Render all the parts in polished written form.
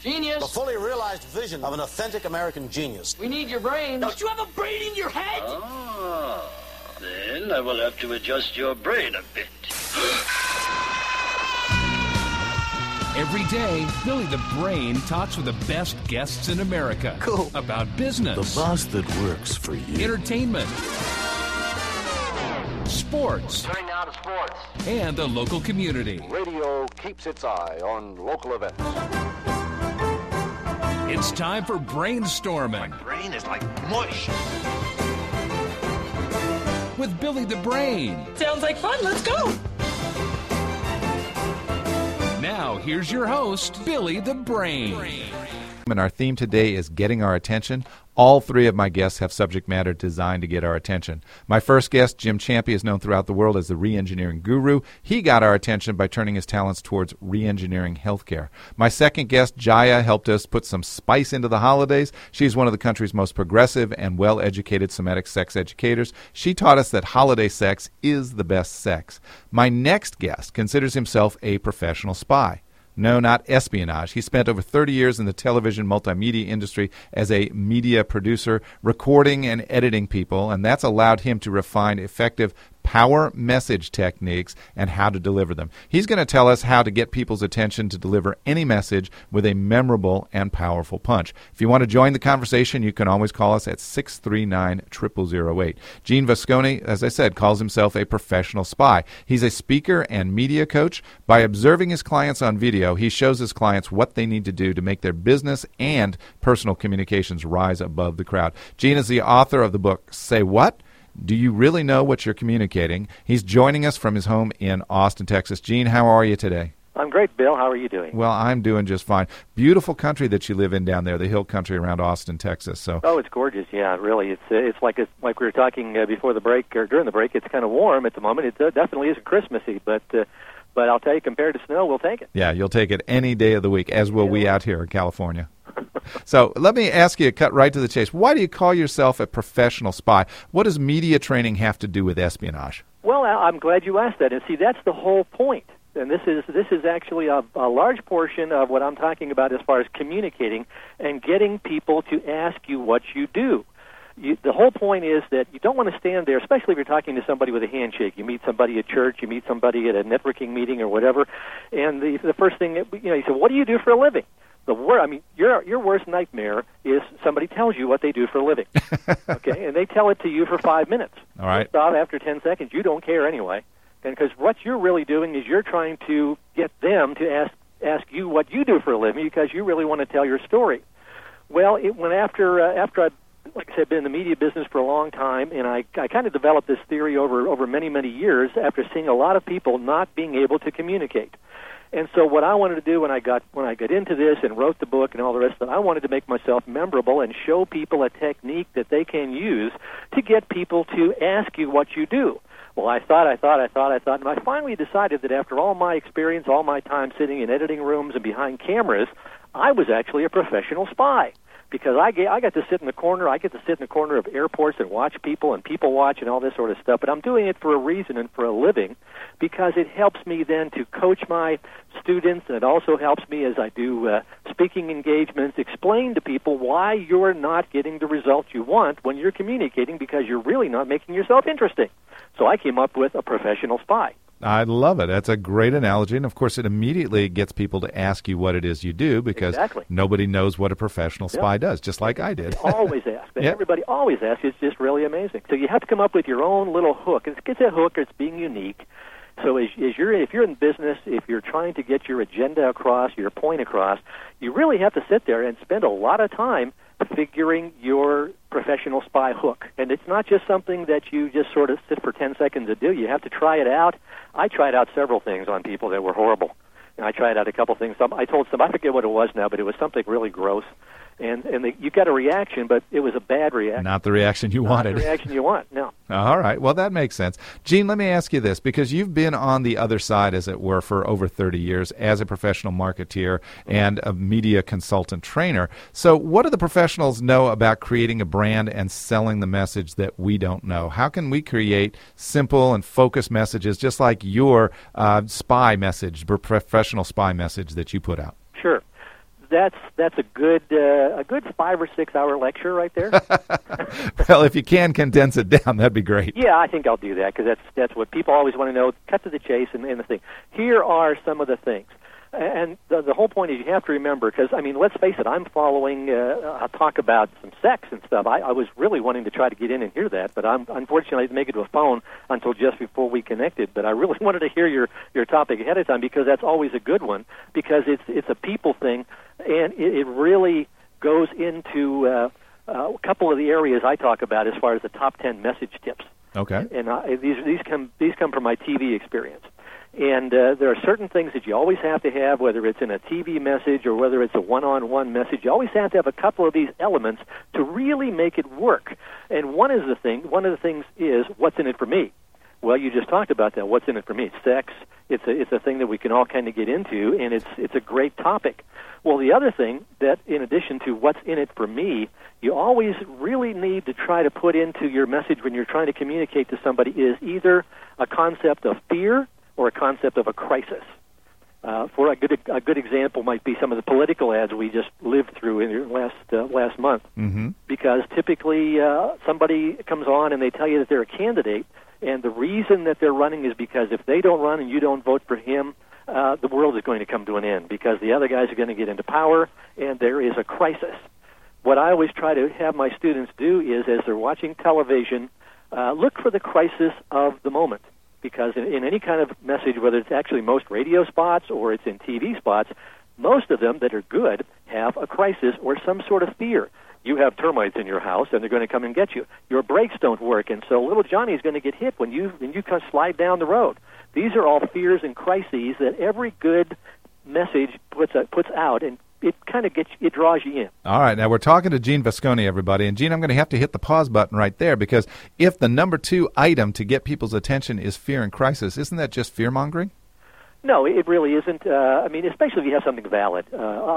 Genius. The fully realized vision of an authentic American genius. We need your brain. Don't you have a brain in your head? Ah, then I will have to adjust your brain a bit. Every day, Billy the Brain talks with the best guests in America. Cool. About business. The boss that works for you. Entertainment. Sports. Turning now to sports. And the local community. Radio keeps its eye on local events. It's time for Brainstorming. My brain is like mush. With Billy the Brain. Sounds like fun. Let's go. Now, here's your host, Billy the Brain. And our theme today is getting our attention. All three of my guests have subject matter designed to get our attention. My first guest, Jim Champy, is known throughout the world as the re-engineering guru. He got our attention by turning his talents towards re-engineering healthcare. My second guest, Jaya, helped us put some spice into the holidays. She's one of the country's most progressive and well-educated Semitic sex educators. She taught us that holiday sex is the best sex. My next guest considers himself a professional spy. No, not espionage. He spent over 30 years in the television multimedia industry as a media producer, recording and editing people, and that's allowed him to refine effective power message techniques and how to deliver them. He's going to tell us how to get people's attention to deliver any message with a memorable and powerful punch. If you want to join the conversation, you can always call us at 639-0008. Gene Vasconi, as I said, calls himself a professional spy. He's a speaker and media coach. By observing his clients on video, he shows his clients what they need to do to make their business and personal communications rise above the crowd. Gene is the author of the book, Say What? Do you really know what you're communicating? He's joining us from his home in Austin, Texas. Gene, how are you today? I'm great, Bill. How are you doing? Well, I'm doing just fine. Beautiful country that you live in down there, the hill country around Austin, Texas. So. Oh, it's gorgeous. Yeah, really. It's like we were talking before the break or during the break. It's kind of warm at the moment. It definitely isn't Christmassy, but I'll tell you, compared to snow, we'll take it. Yeah, you'll take it any day of the week, as will we out here in California. So let me ask you, cut right to the chase. Why do you call yourself a professional spy? What does media training have to do with espionage? Well, I'm glad you asked that. And see, that's the whole point. And this is actually a large portion of what I'm talking about as far as communicating and getting people to ask you what you do. The whole point is that you don't want to stand there, especially if you're talking to somebody with a handshake. You meet somebody at church, you meet somebody at a networking meeting or whatever, and the first thing, you say, what do you do for a living? Your worst nightmare is somebody tells you what they do for a living, okay, and they tell it to you for 5 minutes. All right. Stop after 10 seconds. You don't care anyway, and because what you're really doing is you're trying to get them to ask you what you do for a living because you really want to tell your story. Well, after I, like I said, been in the media business for a long time, and I kind of developed this theory over many, many years after seeing a lot of people not being able to communicate. And so what I wanted to do when I got into this and wrote the book and all the rest of it, I wanted to make myself memorable and show people a technique that they can use to get people to ask you what you do. Well, I thought, and I finally decided that after all my experience, all my time sitting in editing rooms and behind cameras, I was actually a professional spy. Because I got to sit in the corner. I get to sit in the corner of airports and watch people and people watch and all this sort of stuff. But I'm doing it for a reason and for a living because it helps me then to coach my students, and it also helps me as I do speaking engagements, explain to people why you're not getting the results you want when you're communicating because you're really not making yourself interesting. So I came up with a professional spy. I love it. That's a great analogy. And, of course, it immediately gets people to ask you what it is you do because nobody knows what a professional spy does, just like I did. They always ask. Everybody always asks. It's just really amazing. So you have to come up with your own little hook. It's a hook. It's being unique. So if you're in business, if you're trying to get your agenda across, your point across, you really have to sit there and spend a lot of time figuring your professional spy hook. And it's not just something that you just sort of sit for 10 seconds to do. You have to try it out. I tried out several things on people that were horrible. And I tried out a couple things. I told some, I forget what it was now, but it was something really gross. And you got a reaction, but it was a bad reaction. Not the reaction you wanted. Not the reaction you want, no. All right. Well, that makes sense. Gene, let me ask you this, because you've been on the other side, as it were, for over 30 years as a professional marketeer and a media consultant trainer. So what do the professionals know about creating a brand and selling the message that we don't know? How can we create simple and focused messages just like your spy message, professional spy message that you put out? Sure. that's a good 5 or 6 hour lecture right there. Well, if you can condense it down, that'd be great. Yeah, I think I'll do that because that's what people always want to know. Cut to the chase and the thing. Here are some of the things. And the whole point is you have to remember, because, I mean, let's face it, I'm following a talk about some sex and stuff. I was really wanting to try to get in and hear that, but unfortunately I didn't make it to a phone until just before we connected. But I really wanted to hear your topic ahead of time because that's always a good one, because it's a people thing, and it really goes into a couple of the areas I talk about as far as the top 10 message tips. Okay. And these come from my TV experience. And there are certain things that you always have to have, whether it's in a TV message or whether it's a one-on-one message. You always have to have a couple of these elements to really make it work. And one of the things is, what's in it for me? Well, you just talked about that. What's in it for me? Sex. It's a thing that we can all kind of get into, and it's a great topic. Well, the other thing that, in addition to what's in it for me, you always really need to try to put into your message when you're trying to communicate to somebody is either a concept of fear or a concept of a crisis. For a good example might be some of the political ads we just lived through in last month. Mm-hmm. Because typically somebody comes on and they tell you that they're a candidate, and the reason that they're running is because if they don't run and you don't vote for him, the world is going to come to an end because the other guys are going to get into power, and there is a crisis. What I always try to have my students do is, as they're watching television, look for the crisis of the moment. Because in any kind of message, whether it's actually most radio spots or it's in TV spots, most of them that are good have a crisis or some sort of fear. You have termites in your house, and they're going to come and get you. Your brakes don't work, and so little Johnny's going to get hit when you kind of slide down the road. These are all fears and crises that every good message puts out, and it kind of draws you in. All right, now we're talking to Gene Vasconi, everybody. And, Gene, I'm going to have to hit the pause button right there because if the number 2 item to get people's attention is fear and crisis, isn't that just fear-mongering? No, it really isn't. I mean, especially if you have something valid.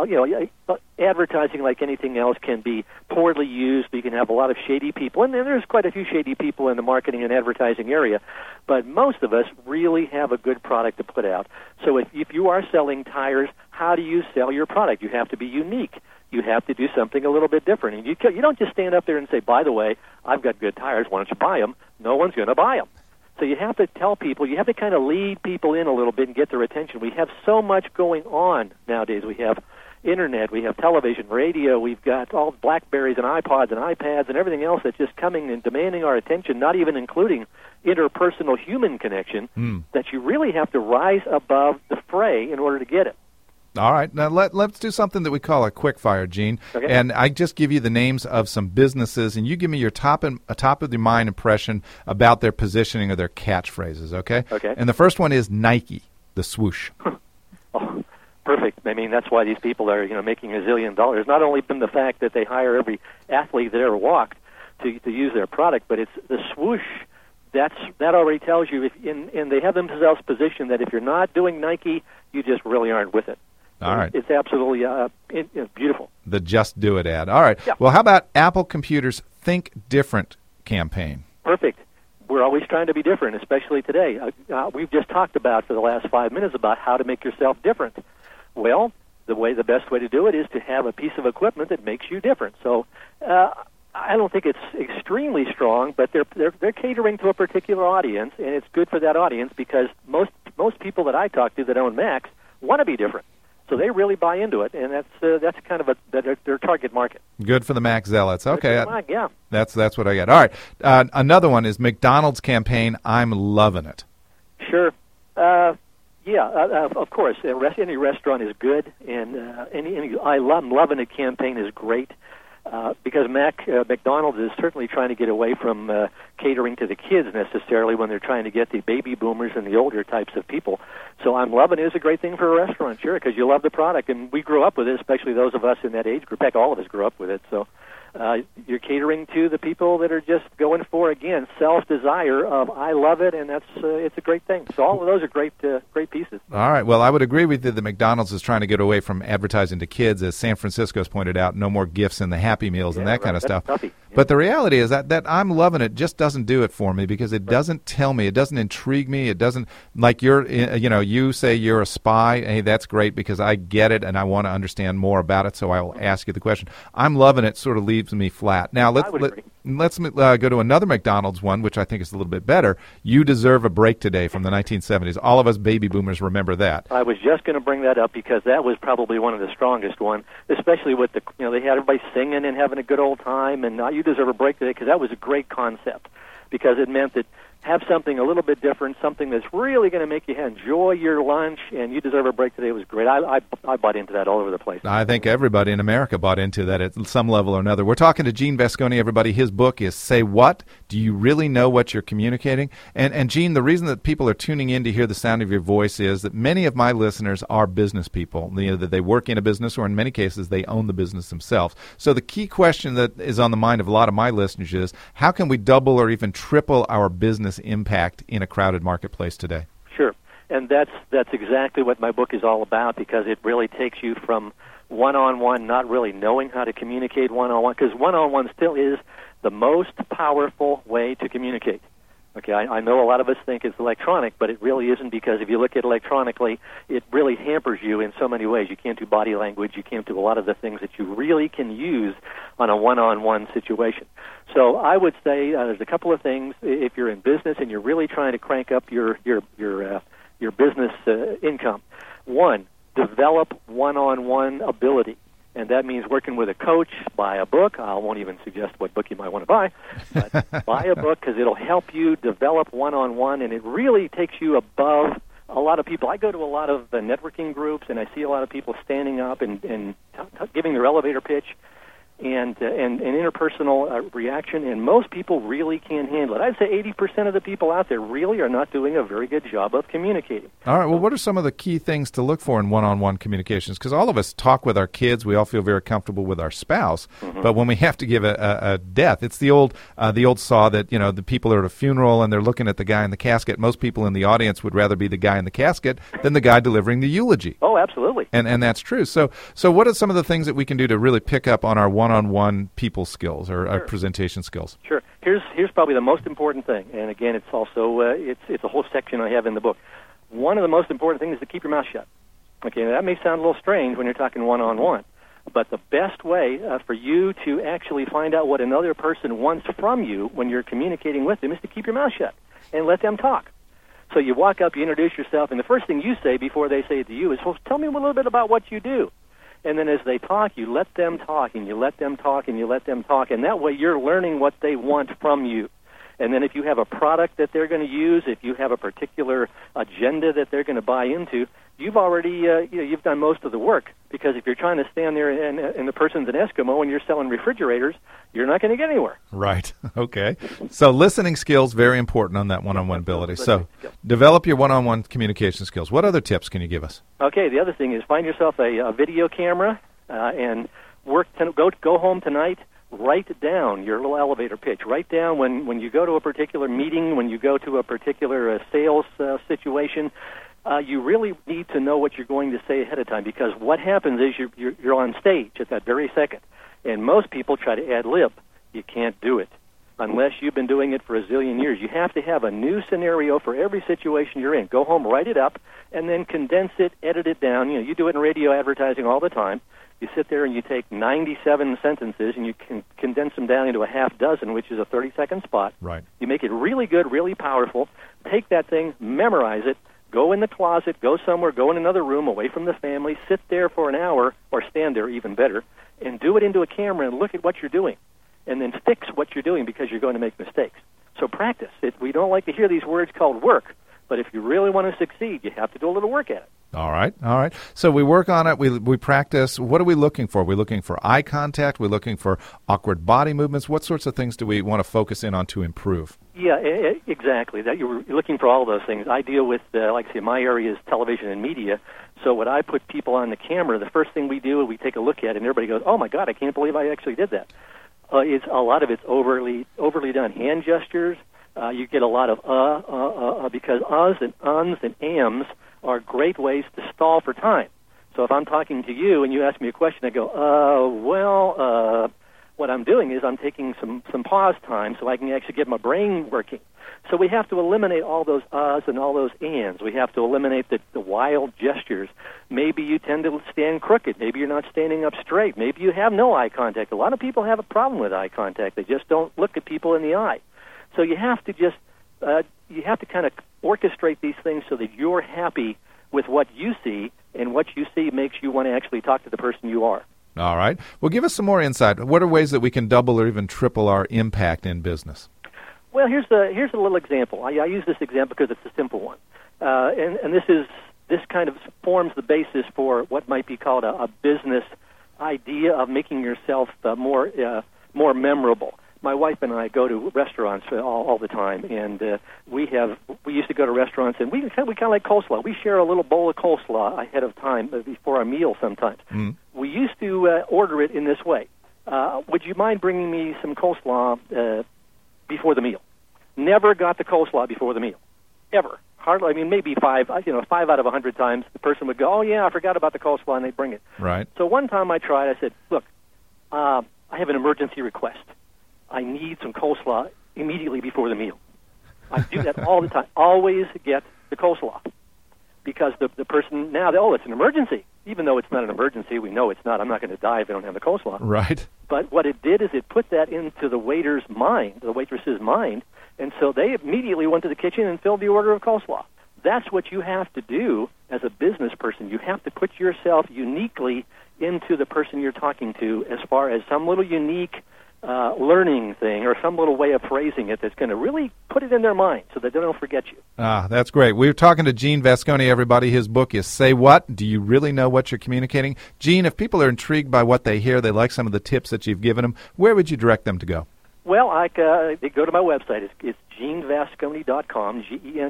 Advertising, like anything else, can be poorly used. You can have a lot of shady people, and there's quite a few shady people in the marketing and advertising area. But most of us really have a good product to put out. So if you are selling tires, how do you sell your product? You have to be unique. You have to do something a little bit different. And you don't just stand up there and say, by the way, I've got good tires, why don't you buy them? No one's going to buy them. So you have to tell people, you have to kind of lead people in a little bit and get their attention. We have so much going on nowadays. We have internet, we have television, radio, we've got all BlackBerries and iPods and iPads and everything else that's just coming and demanding our attention, not even including interpersonal human connection, that you really have to rise above the fray in order to get it. All right. Now, let's do something that we call a quick fire, Gene. Okay. And I just give you the names of some businesses, and you give me your top of the mind impression about their positioning or their catchphrases, okay? Okay. And the first one is Nike, the swoosh. Oh, perfect. I mean, that's why these people are, making $1 zillion. Not only from the fact that they hire every athlete that ever walked to use their product, but it's the swoosh. That already tells you, and they have themselves positioned that if you're not doing Nike, you just really aren't with it. All right. It's absolutely beautiful. The Just Do It ad. All right. Yeah. Well, how about Apple Computer's Think Different campaign? Perfect. We're always trying to be different, especially today. We've just talked about for the last 5 minutes about how to make yourself different. Well, the best way to do it is to have a piece of equipment that makes you different. So I don't think it's extremely strong, but they're catering to a particular audience, and it's good for that audience because most people that I talk to that own Macs want to be different. So they really buy into it, and that's kind of their target market. Good for the Mac zealots. Okay, yeah. That's what I get. All right, another one is McDonald's campaign. I'm loving it. Sure. Of course. Any restaurant is good, and any I'm loving it campaign is great. Because McDonald's is certainly trying to get away from catering to the kids necessarily when they're trying to get the baby boomers and the older types of people. So I'm loving it is a great thing for a restaurant, sure, because you love the product. And we grew up with it, especially those of us in that age group. In fact, all of us grew up with it. So you're catering to the people that are just going for, again, self-desire of I love it, and it's a great thing. So all of those are great pieces. All right. Well, I would agree with you that McDonald's is trying to get away from advertising to kids. As San Francisco's pointed out, no more gifts in the Happy Meals and that kind of stuff. That's But the reality is that I'm loving it just doesn't do it for me because it doesn't tell me, it doesn't intrigue me, it doesn't, like you say you're a spy, hey, that's great because I get it and I want to understand more about it, so I will ask you the question. I'm loving it, sort of leaves me flat. Now, let's go to another McDonald's one, which I think is a little bit better. You Deserve a Break Today from the 1970s. All of us baby boomers remember that. I was just going to bring that up because that was probably one of the strongest ones, especially with they had everybody singing and having a good old time, and You Deserve a Break Today, because that was a great concept because it meant that have something a little bit different, something that's really going to make you enjoy your lunch, and You Deserve a Break Today was great. I bought into that all over the place. I think everybody in America bought into that at some level or another. We're talking to Gene Vasconi, everybody. His book is Say What? Do You Really Know What You're Communicating? And Gene, the reason that people are tuning in to hear the sound of your voice is that many of my listeners are business people. That they work in a business, or in many cases, they own the business themselves. So the key question that is on the mind of a lot of my listeners is, how can we double or even triple our business impact in a crowded marketplace today? Sure, and that's exactly what my book is all about, because it really takes you from one-on-one, not really knowing how to communicate one-on-one, because one-on-one still is the most powerful way to communicate. Okay, I know a lot of us think it's electronic, but it really isn't, because if you look at it electronically, it really hampers you in so many ways. You can't do body language. You can't do a lot of the things that you really can use on a one-on-one situation. So I would say there's a couple of things. If you're in business and you're really trying to crank up your business income, one, develop one-on-one ability. And that means working with a coach, buy a book. I won't even suggest what book you might want to buy, but buy a book because it'll help you develop one-on-one, and it really takes you above a lot of people. I go to a lot of networking groups, and I see a lot of people standing up and giving their elevator pitch and interpersonal reaction, and most people really can't handle it. I'd say 80% of the people out there really are not doing a very good job of communicating. All right, well, what are some of the key things to look for in one-on-one communications? Because all of us talk with our kids, we all feel very comfortable with our spouse, but when we have to give a death, it's the old saw that, the people are at a funeral and they're looking at the guy in the casket. Most people in the audience would rather be the guy in the casket than the guy delivering the eulogy. Oh, absolutely. And that's true. So what are some of the things that we can do to really pick up on our one-on-one people skills or presentation skills? Sure. Here's probably the most important thing, and again, it's also it's a whole section I have in the book. One of the most important things is to keep your mouth shut. Okay, that may sound a little strange when you're talking one-on-one, but the best way for you to actually find out what another person wants from you when you're communicating with them is to keep your mouth shut and let them talk. So you walk up, you introduce yourself, and the first thing you say before they say it to you is, well, tell me a little bit about what you do. And then as they talk, you let them talk, and you let them talk, and you let them talk, and that way you're learning what they want from you. And then if you have a product that they're going to use, if you have a particular agenda that they're going to buy into, you've already you've done most of the work. Because if you're trying to stand there and the person's an Eskimo and you're selling refrigerators, you're not going to get anywhere. Right. Okay. So listening skills, very important on that one-on-one ability. So develop your one-on-one communication skills. What other tips can you give us? Okay. The other thing is find yourself a video camera and go home tonight. Write down your little elevator pitch. Write down when you go to a particular meeting, when you go to a particular sales situation. You really need to know what you're going to say ahead of time, because what happens is you're on stage at that very second, and most people try to ad-lib. You can't do it unless you've been doing it for a zillion years. You have to have a new scenario for every situation you're in. Go home, write it up, and then condense it, edit it down. You do it in radio advertising all the time. You sit there and you take 97 sentences and you can condense them down into a half dozen, which is a 30-second spot. Right. You make it really good, really powerful. Take that thing, memorize it, go in the closet, go somewhere, go in another room away from the family, sit there for an hour, or stand there, even better, and do it into a camera and look at what you're doing. And then fix what you're doing, because you're going to make mistakes. So practice. We don't like to hear these words called work, but if you really want to succeed, you have to do a little work at it. All right. So we work on it. We practice. What are we looking for? We're looking for eye contact. We're looking for awkward body movements. What sorts of things do we want to focus in on to improve? Yeah, exactly. That you're looking for all those things. I deal with, like I say, my area is television and media. So when I put people on the camera, the first thing we do is we take a look at it, and everybody goes, "Oh my God, I can't believe I actually did that." It's a lot of it's overly done. Hand gestures. You get a lot of because uhs and uns and ams are great ways to stall for time. So if I'm talking to you and you ask me a question, I go, what I'm doing is I'm taking some pause time so I can actually get my brain working. So we have to eliminate all those uhs and all those ands. We have to eliminate the wild gestures. Maybe you tend to stand crooked. Maybe you're not standing up straight. Maybe you have no eye contact. A lot of people have a problem with eye contact. They just don't look at people in the eye. So you have to just you have to kind of orchestrate these things so that you're happy with what you see, and what you see makes you want to actually talk to the person you are. All right. Well, give us some more insight. What are ways that we can double or even triple our impact in business? Well, here's a little example. I use this example because it's a simple one, and this kind of forms the basis for what might be called a business idea of making yourself more memorable. My wife and I go to restaurants all the time, and we used to go to restaurants, and we kind of like coleslaw. We share a little bowl of coleslaw ahead of time before our meal sometimes. Mm. We used to order it in this way. Would you mind bringing me some coleslaw before the meal? Never got the coleslaw before the meal, ever. Hardly. I mean, maybe 5 out of 100 times the person would go, "Oh yeah, I forgot about the coleslaw," and they'd bring it. Right. So one time I tried. I said, "Look, I have an emergency request. I need some coleslaw immediately before the meal." I do that all the time. Always get the coleslaw, because the person now, it's an emergency. Even though it's not an emergency, we know it's not. I'm not going to die if I don't have the coleslaw. Right. But what it did is it put that into the waiter's mind, the waitress's mind, and so they immediately went to the kitchen and filled the order of coleslaw. That's what you have to do as a business person. You have to put yourself uniquely into the person you're talking to, as far as some little unique learning thing or some little way of phrasing it that's going to really put it in their mind so that they don't forget you. That's great. We're talking to Gene Vasconi, everybody. His book is Say What? Do You Really Know What You're Communicating? Gene, if people are intrigued by what they hear, they like some of the tips that you've given them, where would you direct them to go? Well, they go to my website. It's genevasconi.com,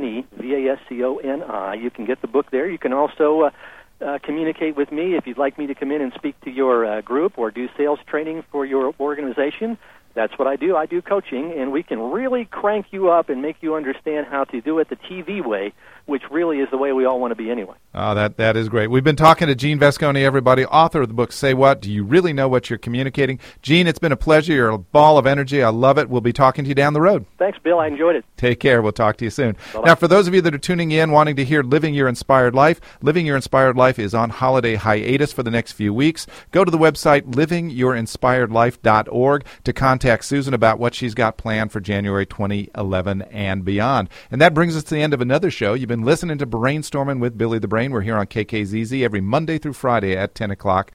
GENEVASCONI. You can get the book there. You can also communicate with me if you'd like me to come in and speak to your group or do sales training for your organization. That's what I do. I do coaching, and we can really crank you up and make you understand how to do it the TV way, which really is the way we all want to be anyway. Oh, that is great. We've been talking to Gene Vasconi, everybody, author of the book, Say What? Do You Really Know What You're Communicating? Gene, it's been a pleasure. You're a ball of energy. I love it. We'll be talking to you down the road. Thanks, Bill. I enjoyed it. Take care. We'll talk to you soon. Bye-bye. Now, for those of you that are tuning in, wanting to hear Living Your Inspired Life, Living Your Inspired Life is on holiday hiatus for the next few weeks. Go to the website, livingyourinspiredlife.org, to contact Susan about what she's got planned for January 2011 and beyond. And that brings us to the end of another show. You've been listening to Brainstorming with Billy the Brain. We're here on KKZZ every Monday through Friday at 10 o'clock.